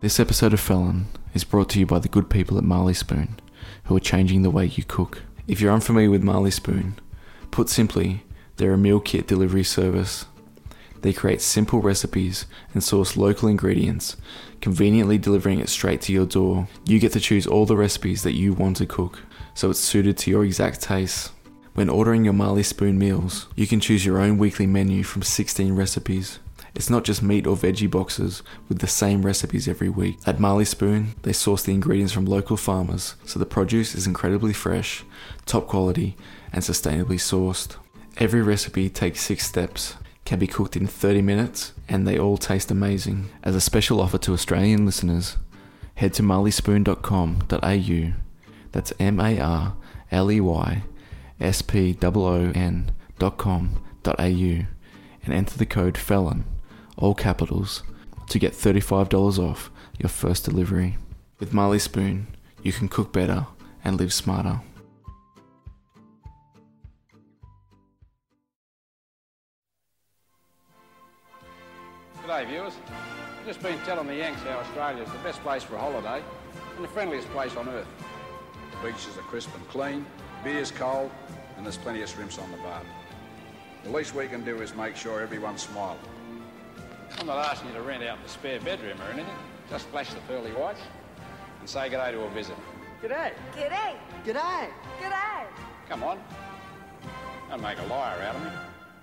This episode of Felon is brought to you by the good people at Marley Spoon, who are changing the way you cook. If you're unfamiliar with Marley Spoon, put simply, they're a meal kit delivery service. They create simple recipes and source local ingredients, conveniently delivering it straight to your door. You get to choose all the recipes that you want to cook, so it's suited to your exact tastes. When ordering your Marley Spoon meals, you can choose your own weekly menu from 16 recipes. It's not just meat or veggie boxes with the same recipes every week. At Marley Spoon, they source the ingredients from local farmers, so the produce is incredibly fresh, top quality, and sustainably sourced. Every recipe takes 6 steps, can be cooked in 30 minutes, and they all taste amazing. As a special offer to Australian listeners, head to marleyspoon.com.au, that's marleyspoon.com.au, and enter the code FELON, all capitals, to get $35 off your first delivery. With Marley Spoon, you can cook better and live smarter. G'day viewers, I've just been telling the Yanks how Australia is the best place for a holiday and the friendliest place on earth. The beaches are crisp and clean, beer's cold, and there's plenty of shrimps on the bar. The least we can do is make sure everyone's smiling. I'm not asking you to rent out the spare bedroom or anything, just flash the pearly whites and say g'day to a visitor. G'day. G'day. G'day. G'day. Come on, don't make a liar out of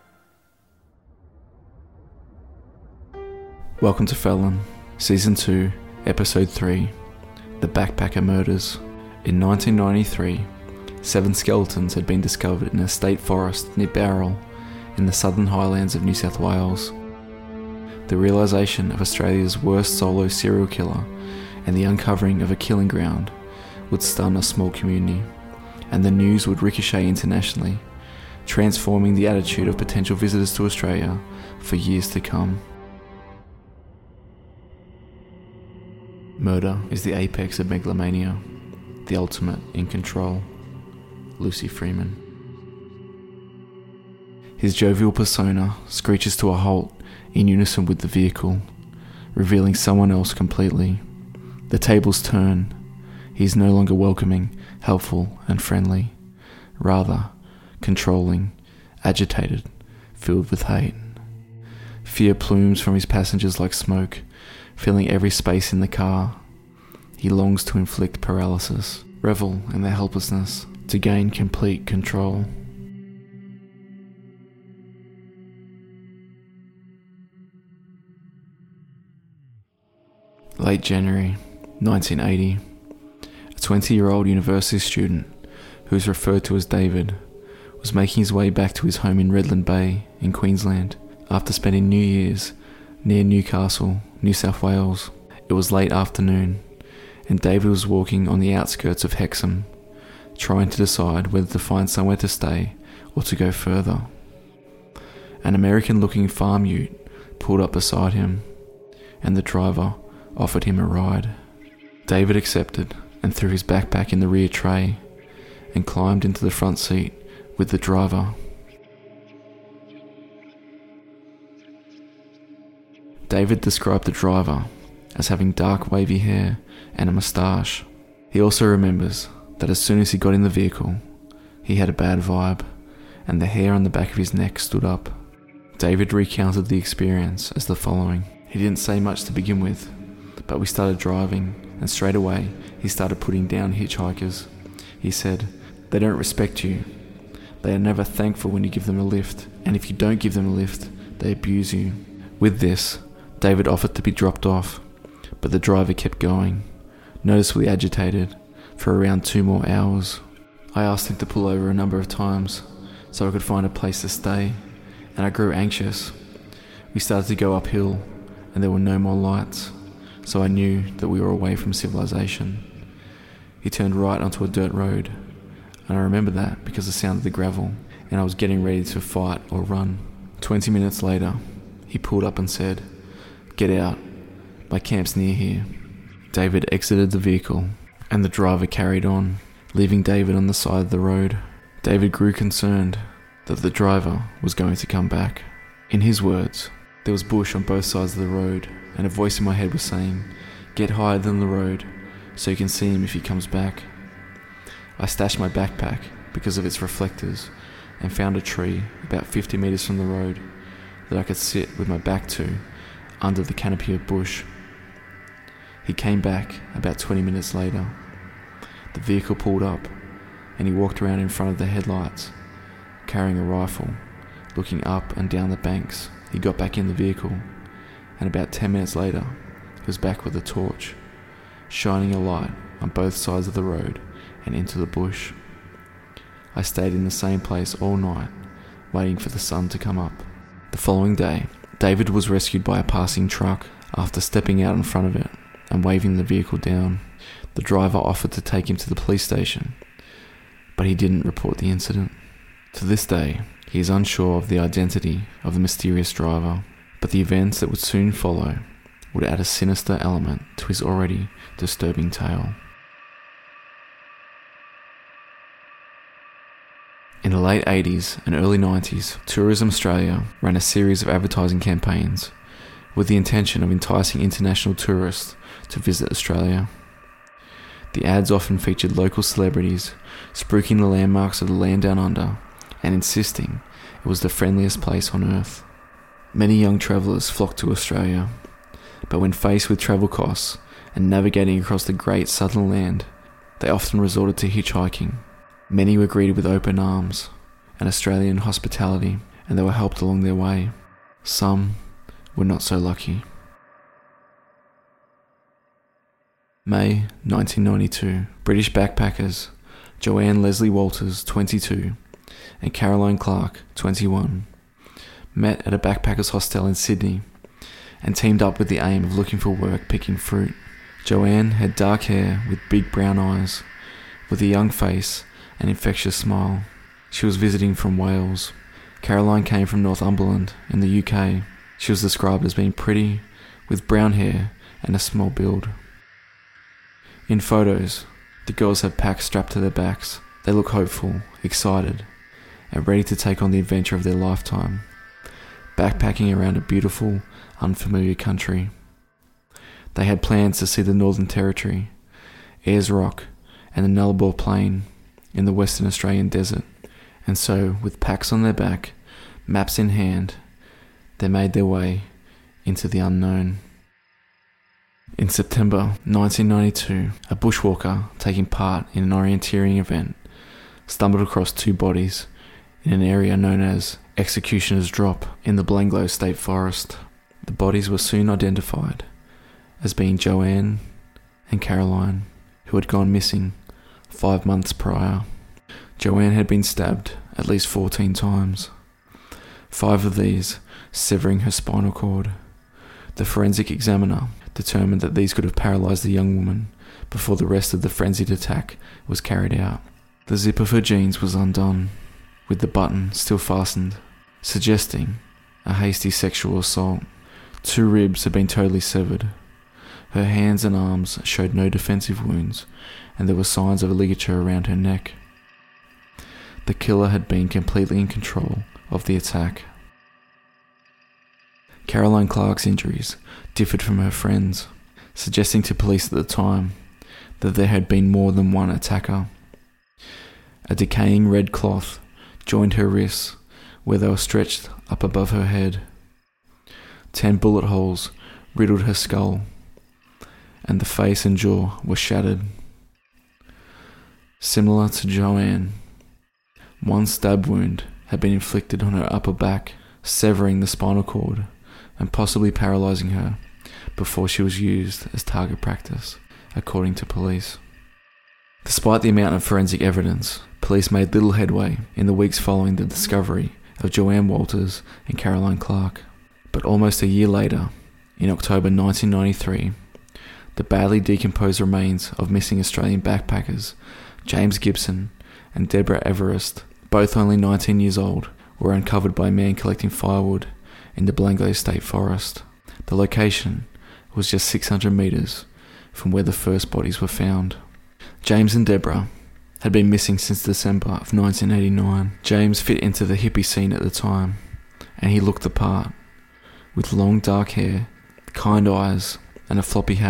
me. Welcome to Felon, Season 2, Episode 3, The Backpacker Murders. In 1993, 7 skeletons had been discovered in a state forest near Bowral, in the southern highlands of New South Wales. The realisation of Australia's worst solo serial killer and the uncovering of a killing ground would stun a small community, and the news would ricochet internationally, transforming the attitude of potential visitors to Australia for years to come. Murder is the apex of megalomania, the ultimate in control. Lucy Freeman. His jovial persona screeches to a halt in unison with the vehicle, revealing someone else completely. The tables turn. He is no longer welcoming, helpful, and friendly. Rather, controlling, agitated, filled with hate. Fear plumes from his passengers like smoke, filling every space in the car. He longs to inflict paralysis, revel in their helplessness, to gain complete control. Late January 1980, a 20-year-old university student, who is referred to as David, was making his way back to his home in Redland Bay in Queensland after spending New Year's near Newcastle, New South Wales. It was late afternoon, and David was walking on the outskirts of Hexham, trying to decide whether to find somewhere to stay or to go further. An American-looking farm ute pulled up beside him, and the driver offered him a ride. David accepted and threw his backpack in the rear tray and climbed into the front seat with the driver. David described the driver as having dark wavy hair and a moustache. He also remembers that as soon as he got in the vehicle, he had a bad vibe, and the hair on the back of his neck stood up. David recounted the experience as the following. He didn't say much to begin with, but we started driving, and straight away he started putting down hitchhikers. He said, "They don't respect you. They are never thankful when you give them a lift, and if you don't give them a lift, they abuse you." With this, David offered to be dropped off, but the driver kept going, noticeably agitated, for around 2 more hours. I asked him to pull over a number of times so I could find a place to stay, and I grew anxious. We started to go uphill, and there were no more lights, so I knew that we were away from civilization. He turned right onto a dirt road, and I remember that because the sound of the gravel, and I was getting ready to fight or run. 20 minutes later, he pulled up and said, "Get out, my camp's near here." David exited the vehicle, and the driver carried on, leaving David on the side of the road. David grew concerned that the driver was going to come back. In his words, there was bush on both sides of the road, and a voice in my head was saying, Get higher than the road so you can see him if he comes back. I stashed my backpack because of its reflectors and found a tree about 50 metres from the road that I could sit with my back to under the canopy of bush. He came back about 20 minutes later. The vehicle pulled up and he walked around in front of the headlights, carrying a rifle, looking up and down the banks. He got back in the vehicle, and about 10 minutes later, he was back with a torch, shining a light on both sides of the road and into the bush. I stayed in the same place all night, waiting for the sun to come up. The following day, David was rescued by a passing truck. After stepping out in front of it and waving the vehicle down, the driver offered to take him to the police station, but he didn't report the incident. To this day, he is unsure of the identity of the mysterious driver, but the events that would soon follow would add a sinister element to his already disturbing tale. In the late 80s and early 90s, Tourism Australia ran a series of advertising campaigns with the intention of enticing international tourists to visit Australia. The ads often featured local celebrities spruiking the landmarks of the land down under and insisting it was the friendliest place on earth. Many young travellers flocked to Australia, but when faced with travel costs and navigating across the great southern land, they often resorted to hitchhiking. Many were greeted with open arms and Australian hospitality, and they were helped along their way. Some were not so lucky. May 1992, British backpackers Joanne Leslie Walters, 22, and Caroline Clark, 21, met at a backpackers hostel in Sydney and teamed up with the aim of looking for work picking fruit. Joanne had dark hair with big brown eyes, with a young face and infectious smile. She was visiting from Wales. Caroline came from Northumberland in the UK. She was described as being pretty, with brown hair and a small build. In photos, the girls had packs strapped to their backs. They look hopeful, excited, and ready to take on the adventure of their lifetime, backpacking around a beautiful, unfamiliar country. They had plans to see the Northern Territory, Ayers Rock, and the Nullarbor Plain in the Western Australian desert, and so, with packs on their back, maps in hand, they made their way into the unknown. In September 1992, a bushwalker taking part in an orienteering event stumbled across two bodies in an area known as Executioner's Drop in the Blanglo State Forest. The bodies were soon identified as being Joanne and Caroline, who had gone missing 5 months prior. Joanne had been stabbed at least 14 times, 5 of these severing her spinal cord. The forensic examiner determined that these could have paralysed the young woman before the rest of the frenzied attack was carried out. The zip of her jeans was undone, with the button still fastened, suggesting a hasty sexual assault. 2 ribs had been totally severed. Her hands and arms showed no defensive wounds, and there were signs of a ligature around her neck. The killer had been completely in control of the attack. Caroline Clark's injuries differed from her friends, suggesting to police at the time that there had been more than one attacker. A decaying red cloth joined her wrists where they were stretched up above her head. 10 bullet holes riddled her skull, and the face and jaw were shattered. Similar to Joanne, 1 stab wound had been inflicted on her upper back, severing the spinal cord and possibly paralysing her before she was used as target practice, according to police. Despite the amount of forensic evidence, police made little headway in the weeks following the discovery of Joanne Walters and Caroline Clark. But almost a year later, in October 1993, the badly decomposed remains of missing Australian backpackers James Gibson and Deborah Everest, both only 19 years old, were uncovered by a man collecting firewood in the Blanglo State Forest. The location was just 600 metres from where the first bodies were found. James and Deborah had been missing since December of 1989. James fit into the hippie scene at the time, and he looked the part. With long dark hair, kind eyes, and a floppy hat,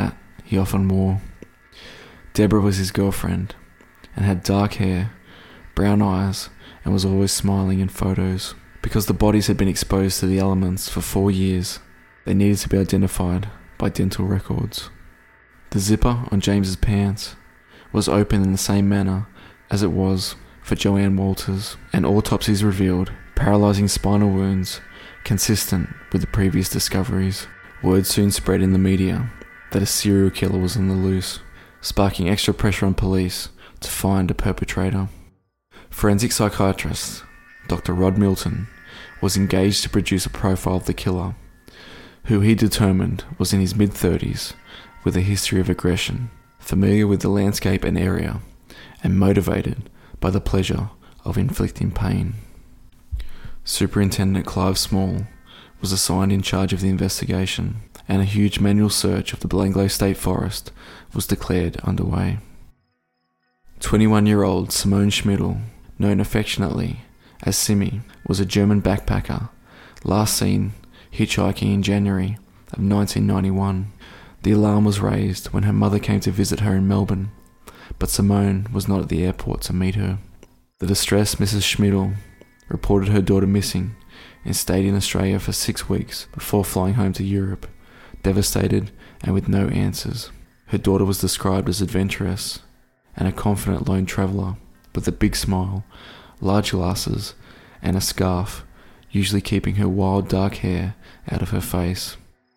he often wore. Deborah was his girlfriend and had dark hair, brown eyes, and was always smiling in photos. Because the bodies had been exposed to the elements for 4 years, they needed to be identified by dental records. The zipper on James's pants was open in the same manner as it was for Joanne Walters, and autopsies revealed paralysing spinal wounds consistent with the previous discoveries. Word soon spread in the media that a serial killer was on the loose, sparking extra pressure on police to find a perpetrator. Forensic psychiatrist Dr. Rod Milton was engaged to produce a profile of the killer, who he determined was in his mid-30s with a history of aggression, familiar with the landscape and area, and motivated by the pleasure of inflicting pain. Superintendent Clive Small was assigned in charge of the investigation, and a huge manual search of the Belanglo State Forest was declared underway. 21-year-old Simone Schmidl, known affectionately as Simi, was a German backpacker, last seen hitchhiking in January of 1991. The alarm was raised when her mother came to visit her in Melbourne, but Simone was not at the airport to meet her. The distressed Mrs. Schmidl reported her daughter missing and stayed in Australia for 6 weeks before flying home to Europe, devastated and with no answers. Her daughter was described as adventurous and a confident lone traveller with a big smile, large glasses and a scarf, usually keeping her wild dark hair out of her face.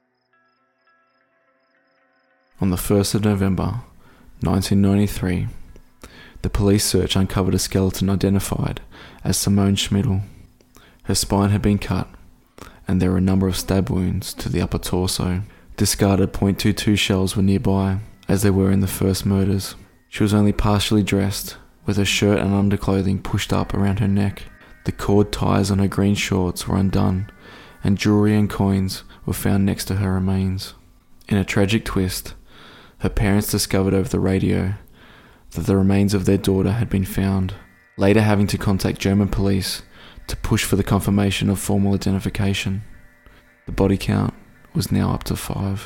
On the 1st of November 1993, the police search uncovered a skeleton identified as Simone Schmidl. Her spine had been cut, and there were a number of stab wounds to the upper torso. Discarded .22 shells were nearby, as they were in the first murders. She was only partially dressed, with her shirt and underclothing pushed up around her neck. The cord ties on her green shorts were undone, and jewellery and coins were found next to her remains. In a tragic twist, her parents discovered over the radio that the remains of their daughter had been found, later having to contact German police to push for the confirmation of formal identification. The body count was now up to 5.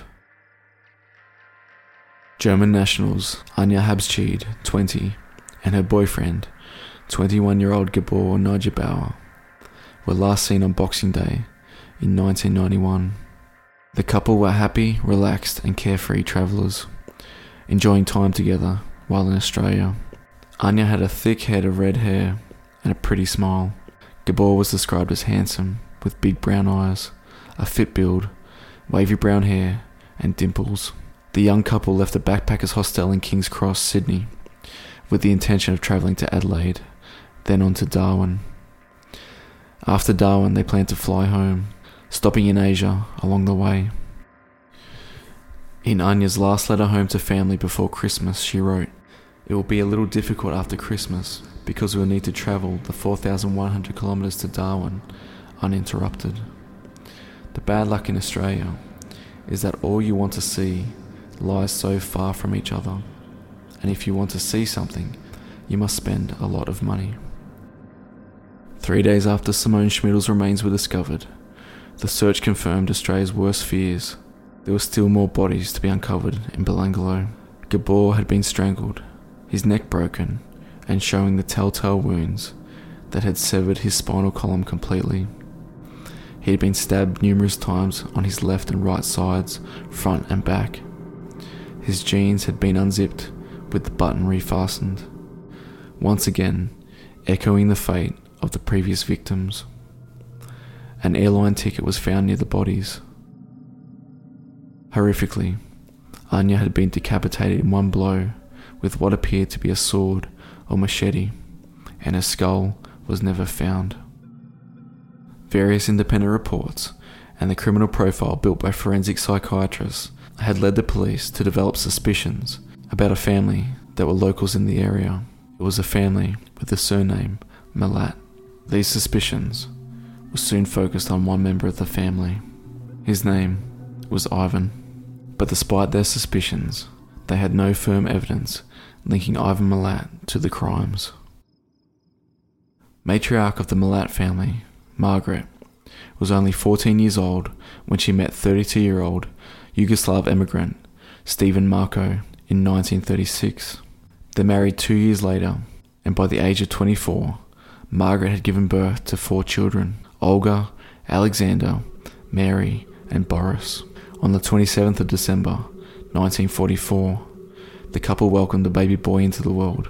German nationals Anja Habschied, 20, and her boyfriend, 21-year-old Gabor Neugebauer, were last seen on Boxing Day in 1991. The couple were happy, relaxed and carefree travellers, enjoying time together while in Australia. Anja had a thick head of red hair and a pretty smile. Gabor was described as handsome, with big brown eyes, a fit build, wavy brown hair and dimples. The young couple left a backpackers hostel in King's Cross, Sydney, with the intention of travelling to Adelaide, then on to Darwin. After Darwin, they planned to fly home, stopping in Asia along the way. In Anja's last letter home to family before Christmas, she wrote, "It will be a little difficult after Christmas because we will need to travel the 4,100 kilometres to Darwin uninterrupted. The bad luck in Australia is that all you want to see lies so far from each other, and if you want to see something, you must spend a lot of money." 3 days after Simone Schmidl's remains were discovered, the search confirmed Australia's worst fears. There were still more bodies to be uncovered in Belanglo. Gabor had been strangled, his neck broken, and showing the telltale wounds that had severed his spinal column completely. He had been stabbed numerous times on his left and right sides, front and back. His jeans had been unzipped with the button refastened, once again echoing the fate of the previous victims. An airline ticket was found near the bodies. Horrifically, Anja had been decapitated in one blow with what appeared to be a sword or machete, and her skull was never found. Various independent reports and the criminal profile built by forensic psychiatrists had led the police to develop suspicions about a family that were locals in the area. It was a family with the surname Malat. These suspicions were soon focused on one member of the family. His name was Ivan, but despite their suspicions, they had no firm evidence linking Ivan Malat to the crimes. Matriarch of the Malat family, Margaret, was only 14 years old when she met 32-year-old Yugoslav immigrant Stephen Marco, in 1936. They married 2 years later, and by the age of 24, Margaret had given birth to 4 children: Olga, Alexander, Mary, and Boris. On the 27th of December, 1944, the couple welcomed a baby boy into the world,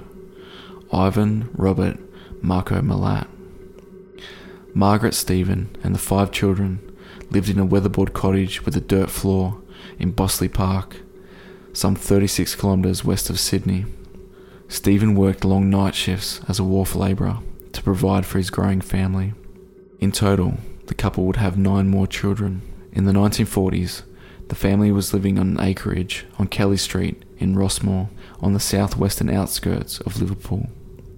Ivan Robert Marco Milat. Margaret, Stephen, and the 5 children lived in a weatherboard cottage with a dirt floor in Bossley Park, some 36 kilometres west of Sydney. Stephen worked long night shifts as a wharf labourer to provide for his growing family. In total, the couple would have 9 more children. In the 1940s, the family was living on an acreage on Kelly Street in Rossmore, on the southwestern outskirts of Liverpool.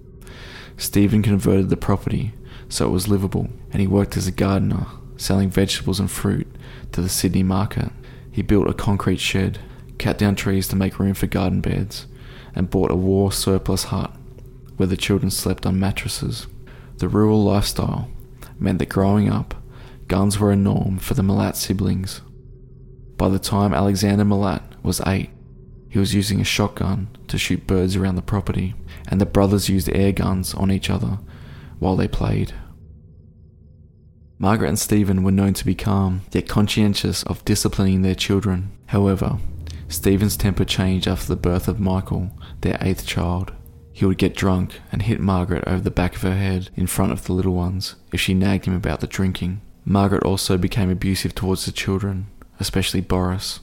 Stephen converted the property so it was livable, and he worked as a gardener, selling vegetables and fruit to the Sydney market. He built a concrete shed, cut down trees to make room for garden beds, and bought a war surplus hut where the children slept on mattresses. The rural lifestyle meant that growing up, guns were a norm for the Milat siblings. By the time Alexander Milat was 8, he was using a shotgun to shoot birds around the property, and the brothers used air guns on each other while they played. Margaret and Stephen were known to be calm, yet conscientious of disciplining their children. However, Stephen's temper changed after the birth of Michael, their 8th child. He would get drunk and hit Margaret over the back of her head in front of the little ones if she nagged him about the drinking. Margaret also became abusive towards the children, especially Boris.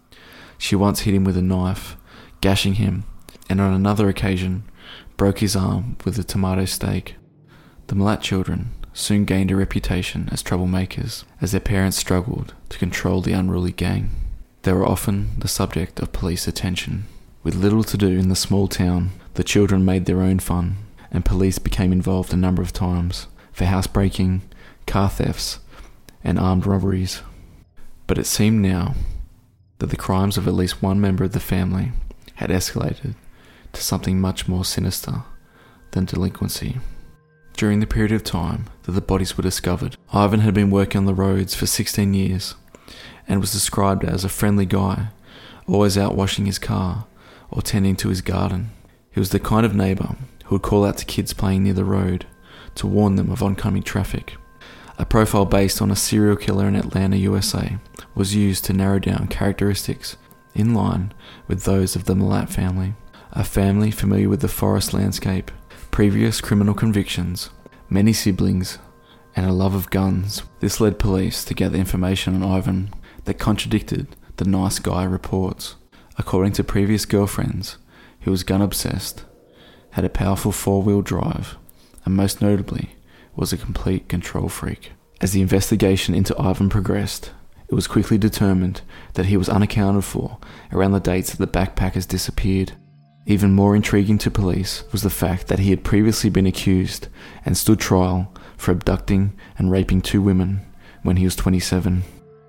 She once hit him with a knife, gashing him, and on another occasion broke his arm with a tomato stake. The Milat children soon gained a reputation as troublemakers, as their parents struggled to control the unruly gang. They were often the subject of police attention. With little to do in the small town, the children made their own fun, and police became involved a number of times for housebreaking, car thefts, and armed robberies. But it seemed now that the crimes of at least one member of the family had escalated to something much more sinister than delinquency. During the period of time that the bodies were discovered, Ivan had been working on the roads for 16 years and was described as a friendly guy, always out washing his car or tending to his garden. He was the kind of neighbour who would call out to kids playing near the road to warn them of oncoming traffic. A profile based on a serial killer in Atlanta, USA, was used to narrow down characteristics in line with those of the Milat family. A family familiar with the forest landscape, previous criminal convictions, many siblings, and a love of guns. This led police to gather information on Ivan that contradicted the nice guy reports. According to previous girlfriends, he was gun obsessed, had a powerful 4-wheel drive, and most notably, was a complete control freak. As the investigation into Ivan progressed, it was quickly determined that he was unaccounted for around the dates that the backpackers disappeared. Even more intriguing to police was the fact that he had previously been accused and stood trial for abducting and raping 2 women when he was 27.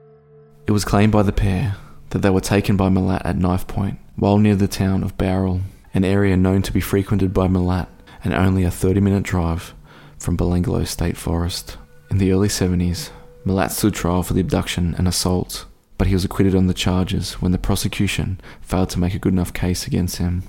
It was claimed by the pair that they were taken by Milat at knife point while near the town of Bowral, an area known to be frequented by Milat and only a 30-minute drive from Belanglo State Forest. In the early 70s, Milat stood trial for the abduction and assault, but he was acquitted on the charges when the prosecution failed to make a good enough case against him.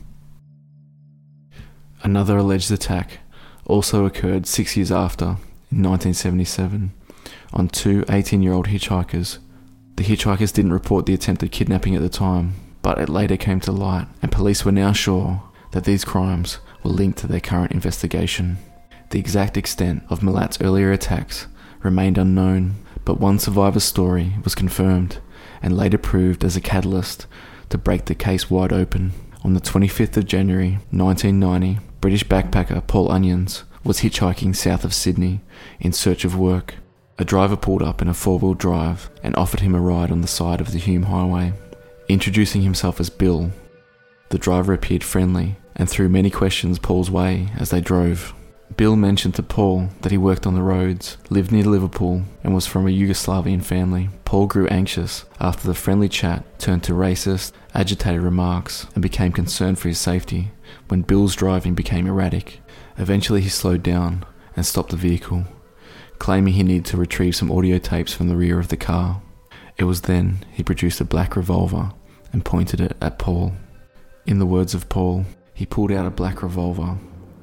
Another alleged attack also occurred 6 years after, in 1977, on 2 18-year-old hitchhikers. The hitchhikers didn't report the attempted kidnapping at the time, but it later came to light, and police were now sure that these crimes were linked to their current investigation. The exact extent of Milat's earlier attacks remained unknown, but one survivor's story was confirmed and later proved as a catalyst to break the case wide open. On the 25th of January 1990, British backpacker Paul Onions was hitchhiking south of Sydney in search of work. A driver pulled up in a 4-wheel drive and offered him a ride on the side of the Hume Highway. Introducing himself as Bill, the driver appeared friendly and threw many questions Paul's way as they drove. Bill mentioned to Paul that he worked on the roads, lived near Liverpool, and was from a Yugoslavian family. Paul grew anxious after the friendly chat turned to racist, agitated remarks and became concerned for his safety when Bill's driving became erratic. Eventually he slowed down and stopped the vehicle, claiming he needed to retrieve some audio tapes from the rear of the car. It was then he produced a black revolver and pointed it at Paul. In the words of Paul, he pulled out a black revolver.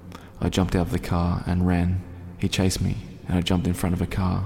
I jumped out of the car and ran. He chased me and I jumped in front of a car.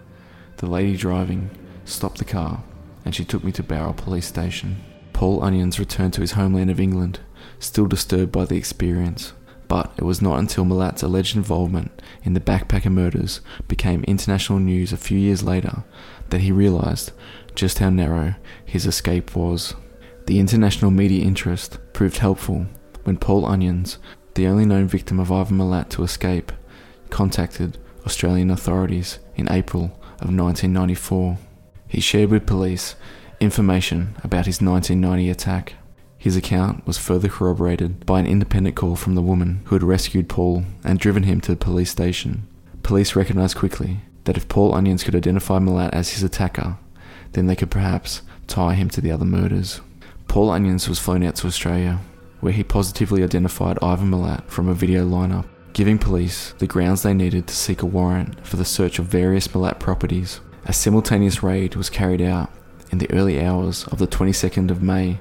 The lady driving stopped the car and she took me to Bowral Police Station. Paul Onions returned to his homeland of England, still disturbed by the experience. But it was not until Malat's alleged involvement in the backpacker murders became international news a few years later that he realised just how narrow his escape was. The international media interest proved helpful when Paul Onions, the only known victim of Ivan Milat to escape, contacted Australian authorities in April of 1994. He shared with police information about his 1990 attack. His account was further corroborated by an independent call from the woman who had rescued Paul and driven him to the police station. Police recognised quickly that if Paul Onions could identify Milat as his attacker, then they could perhaps tie him to the other murders. Paul Onions was flown out to Australia, where he positively identified Ivan Milat from a video lineup, giving police the grounds they needed to seek a warrant for the search of various Milat properties. A simultaneous raid was carried out in the early hours of the 22nd of May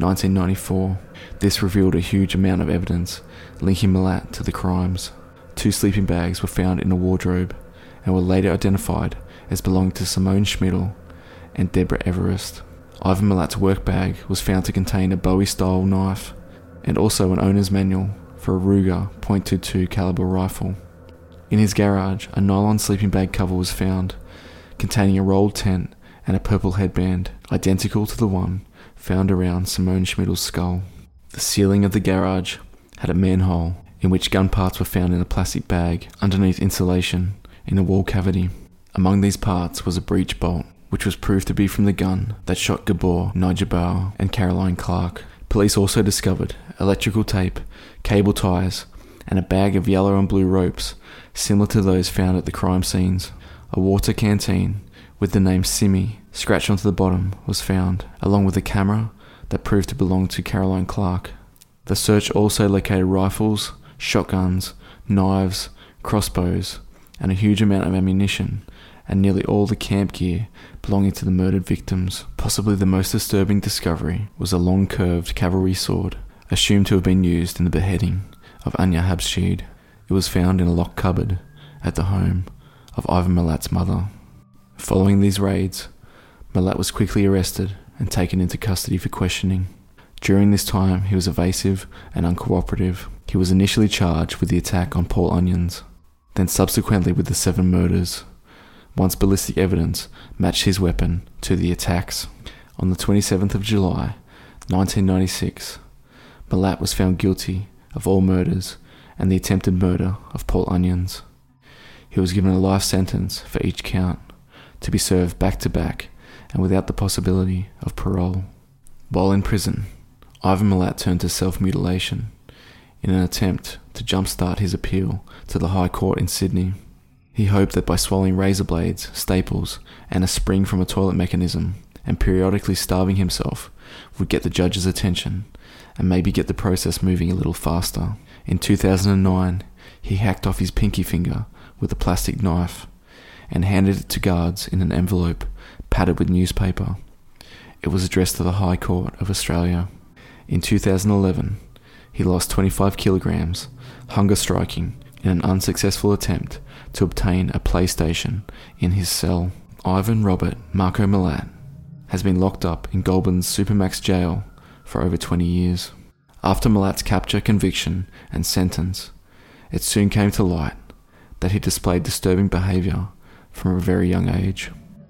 1994. This revealed a huge amount of evidence linking Milat to the crimes. 2 sleeping bags were found in a wardrobe and were later identified as belonging to Simone Schmidl and Deborah Everest. Ivan Milat's work bag was found to contain a Bowie-style knife and also an owner's manual for a Ruger .22 caliber rifle. In his garage, a nylon sleeping bag cover was found containing a rolled tent and a purple headband, identical to the one found around Simone Schmidl's skull. The ceiling of the garage had a manhole in which gun parts were found in a plastic bag underneath insulation in a wall cavity. Among these parts was a breech bolt, which was proved to be from the gun that shot Gabor Nijabauer and Caroline Clark. Police also discovered electrical tape, cable ties, and a bag of yellow and blue ropes similar to those found at the crime scenes. A water canteen with the name Simi scratched onto the bottom was found, along with a camera that proved to belong to Caroline Clark. The search also located rifles, shotguns, knives, crossbows, and a huge amount of ammunition, and nearly all the camp gear belonging to the murdered victims. Possibly the most disturbing discovery was a long curved cavalry sword, assumed to have been used in the beheading of Anya Habshid. It was found in a locked cupboard at the home of Ivan Milat's mother. Following these raids, Milat was quickly arrested and taken into custody for questioning. During this time, he was evasive and uncooperative. He was initially charged with the attack on Paul Onions, then subsequently with the 7 murders, once ballistic evidence matched his weapon to the attacks. On the 27th of July, 1996, Milat was found guilty of all murders and the attempted murder of Paul Onions. He was given a life sentence for each count, to be served back-to-back and without the possibility of parole. While in prison, Ivan Milat turned to self-mutilation in an attempt to jumpstart his appeal to the High Court in Sydney. He hoped that by swallowing razor blades, staples, and a spring from a toilet mechanism, and periodically starving himself, would get the judge's attention and maybe get the process moving a little faster. In 2009, he hacked off his pinky finger with a plastic knife and handed it to guards in an envelope padded with newspaper. It was addressed to the High Court of Australia. In 2011, he lost 25 kilograms, hunger striking, in an unsuccessful attempt to obtain a PlayStation in his cell. Ivan Robert Marco Milat has been locked up in Goulburn's Supermax jail for over 20 years. After Milat's capture, conviction, and sentence, it soon came to light that he displayed disturbing behaviour from a very young age.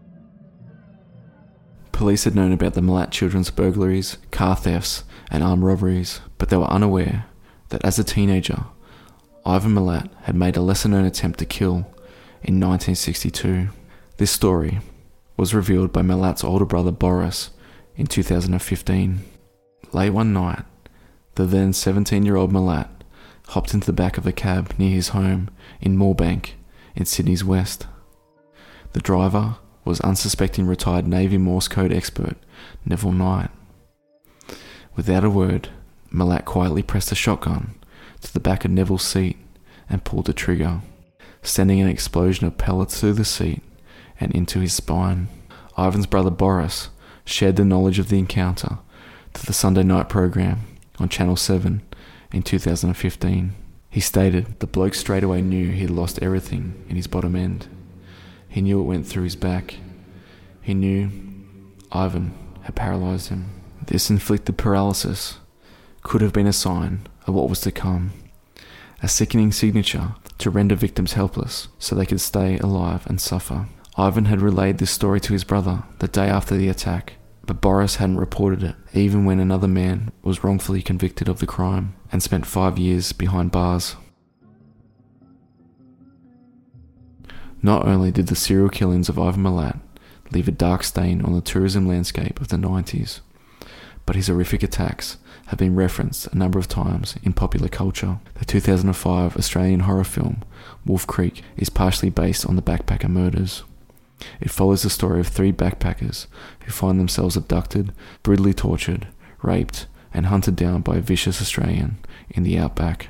Police had known about the Milat children's burglaries, car thefts, and armed robberies, but they were unaware that as a teenager, Ivan Milat had made a lesser-known attempt to kill in 1962. This story was revealed by Milat's older brother Boris in 2015. Late one night, the then 17-year-old Milat hopped into the back of a cab near his home in Moorebank in Sydney's west. The driver was unsuspecting retired Navy Morse code expert Neville Knight. Without a word, Milat quietly pressed a shotgun to the back of Neville's seat and pulled the trigger, sending an explosion of pellets through the seat and into his spine. Ivan's brother Boris shared the knowledge of the encounter to the Sunday night program on Channel 7 in 2015. He stated, "The bloke straight away knew he'd lost everything in his bottom end. He knew it went through his back. He knew Ivan had paralysed him. This inflicted paralysis could have been a sign of what was to come, a sickening signature to render victims helpless so they could stay alive and suffer." Ivan had relayed this story to his brother the day after the attack, but Boris hadn't reported it, even when another man was wrongfully convicted of the crime and spent 5 years behind bars. Not only did the serial killings of Ivan Milat leave a dark stain on the tourism landscape of the 90s, but his horrific attacks have been referenced a number of times in popular culture. The 2005 Australian horror film Wolf Creek is partially based on the backpacker murders. It follows the story of 3 backpackers who find themselves abducted, brutally tortured, raped, and hunted down by a vicious Australian in the outback.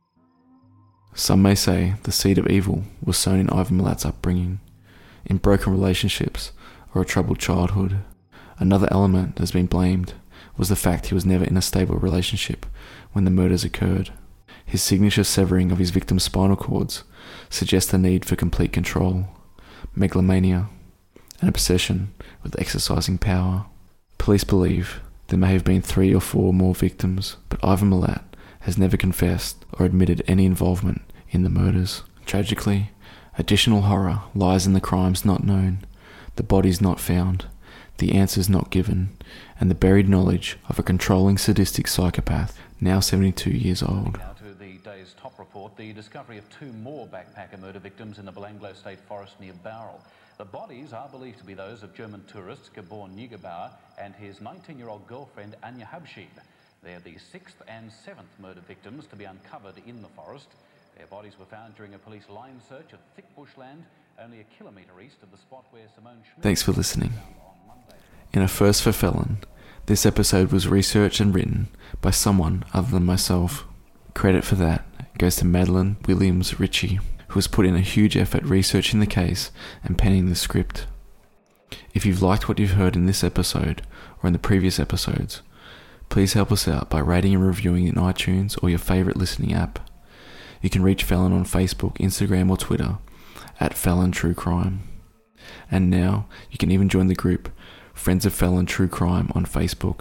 Some may say the seed of evil was sown in Ivan Milat's upbringing, in broken relationships or a troubled childhood. Another element that has been blamed was the fact he was never in a stable relationship when the murders occurred. His signature severing of his victim's spinal cords suggests the need for complete control, megalomania, and obsession with exercising power. Police believe there may have been 3 or 4 more victims, but Ivan Milat has never confessed or admitted any involvement in the murders. Tragically, additional horror lies in the crimes not known, the bodies not found, the answers not given, and the buried knowledge of a controlling sadistic psychopath, now 72 years old. Now to the day's top report, the discovery of 2 more backpacker murder victims in the Belanglo State Forest near Bowral. The bodies are believed to be those of German tourist Gabor Neugebauer and his 19-year-old girlfriend Anya Habshib. They're the 6th and 7th murder victims to be uncovered in the forest. Their bodies were found during a police line search of thick bushland, only a kilometre east of the spot where Simone Schmidt... Thanks for listening. In a first for Felon, this episode was researched and written by someone other than myself. Credit for that goes to Madeline Williams Ritchie, who has put in a huge effort researching the case and penning the script. If you've liked what you've heard in this episode or in the previous episodes, please help us out by rating and reviewing in iTunes or your favourite listening app. You can reach Felon on Facebook, Instagram or Twitter at Felon True Crime. And now you can even join the group Friends of Felon True Crime on Facebook.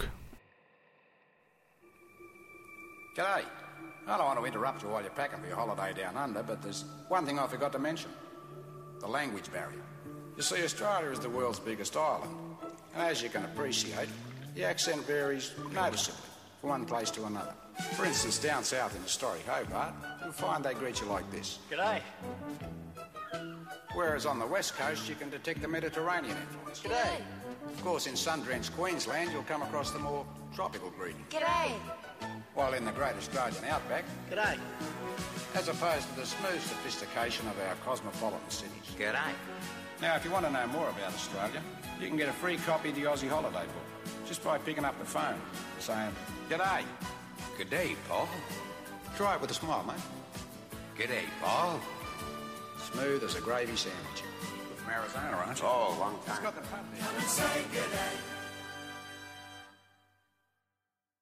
G'day. I don't want to interrupt you while you're packing for your holiday down under, but there's one thing I forgot to mention. The language barrier. You see, Australia is the world's biggest island, and as you can appreciate, the accent varies noticeably from one place to another. For instance, down south in historic Hobart, you'll find they greet you like this. G'day. Whereas on the west coast, you can detect the Mediterranean influence. G'day. Of course, in sun-drenched Queensland, you'll come across the more tropical greeting. G'day. While in the great Australian outback, G'day. as opposed to the smooth sophistication of our cosmopolitan cities. G'day. Now, if you want to know more about Australia, you can get a free copy of the Aussie Holiday Book just by picking up the phone, saying, "G'day." G'day, Paul. Try it with a smile, mate. G'day, Paul. Smooth as a gravy sandwich. From Arizona, aren't you? Oh, long It's time. got the pub there.